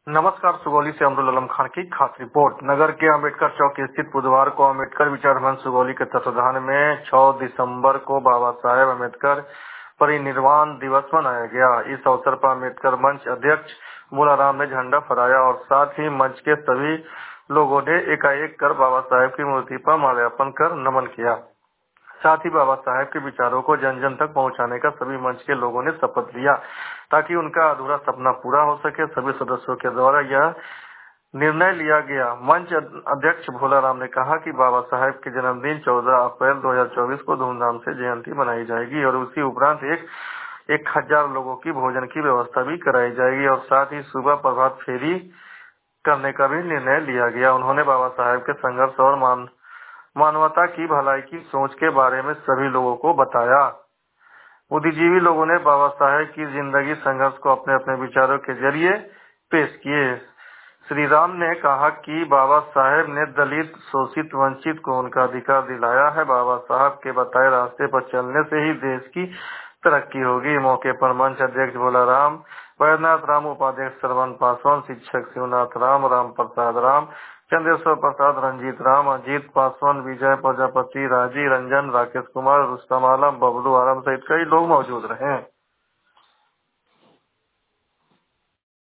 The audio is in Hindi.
नमस्कार। सुगौली से अमरुल आलम खान की खास रिपोर्ट। नगर के अम्बेडकर चौक स्थित बुधवार को अम्बेडकर विचार मंच सुगौली के तत्वाधान में 6 दिसंबर को बाबा साहेब अम्बेडकर परिनिर्वाण दिवस मनाया गया। इस अवसर पर अम्बेडकर मंच अध्यक्ष मूलाराम ने झंडा फहराया और साथ ही मंच के सभी लोगों ने एकाएक कर बाबा साहेब की मूर्ति पर माल्यार्पण कर नमन किया। साथ ही बाबा साहेब के विचारों को जन जन तक पहुंचाने का सभी मंच के लोगों ने शपथ लिया ताकि उनका अधूरा सपना पूरा हो सके। सभी सदस्यों के द्वारा यह निर्णय लिया गया। मंच अध्यक्ष भोलाराम ने कहा कि बाबा साहेब के जन्मदिन 14 अप्रैल 2024 को धूमधाम से जयंती मनाई जाएगी और उसी उपरांत 1000 लोगों की भोजन की व्यवस्था भी कराई जाएगी और साथ ही सुबह प्रभात फेरी करने का भी निर्णय लिया गया। उन्होंने बाबा साहेब के संघर्ष और मानवता की भलाई की सोच के बारे में सभी लोगों को बताया। बुद्धिजीवी लोगों ने बाबा साहेब की जिंदगी संघर्ष को अपने अपने विचारों के जरिए पेश किए। श्री राम ने कहा कि बाबा साहेब ने दलित, शोषित, वंचित को उनका अधिकार दिलाया है। बाबा साहब के बताए रास्ते पर चलने से ही देश की तरक्की होगी। मौके पर मंच अध्यक्ष भोलाराम, वैद्यनाथ राम, उपाध्यक्ष श्रवण पासवान, शिक्षक शिवनाथ राम, राम प्रसाद राम, चंद्रेश्वर प्रसाद, रंजीत राम, अजीत पासवान, विजय प्रजापति, राजी रंजन, राकेश कुमार, रुस्तम आलम, बबलू आलम सहित कई लोग मौजूद रहे।